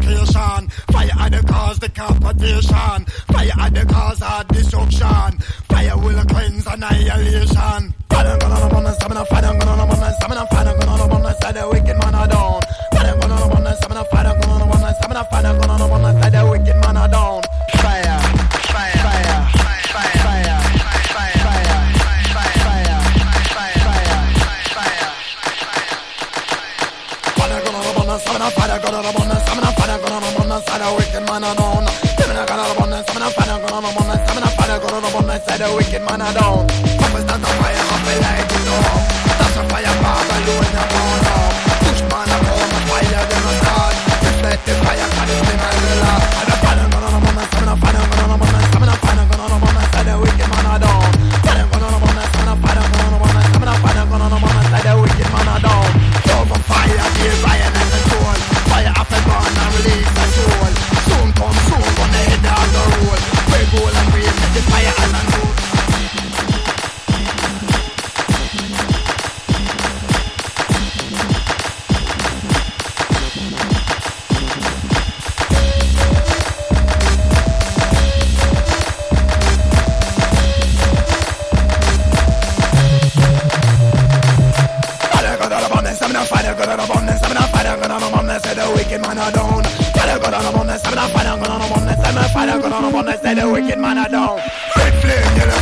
confrontation. Fire at the cause, the confrontation. Fire at the cause of destruction. Fire will cleanse annihilation. Fire gonna on the stamina, fire gonna on the stamina, fire gonna on the side, the wicked man are down. Fire gonna on the stamina, fire gonna on the stamina, fire gonna on the side, the wicked man are down. Fire, fire, fire, fire, fire, fire, fire, fire, fire, fire. Fire gonna on the stamina, fire gonna on the stamina, fire gonna on the side, the wicked man are down. Stamina gonna on the stamina, fire gonna on the stamina, fire gonna on the side, the wicked man are down. Papa stand on fire, Papa light it up. That's a fire, Papa load the phone up. Push man around the fire, then a start. Just let the fire catch the mandala. And the fire gonna on the stamina, fire gonna on the stamina, fire gonna on the side, the wicked man are down. Fire gonna on the stamina, fire gonna on the stamina, fire gonna on the side, the wicked man are down. Love on fire, dear fire and control. Fire up and burn and release the soul. Soon come, soon gonna hit the other road. We go and we make the fire and control. Fire gonna on the stamina, fire gonna on the side, the wicked man are down. Fire gonna on the stamina, fire gonna on the stamina, fire gonna on the side, the wicked man are down. Red flame,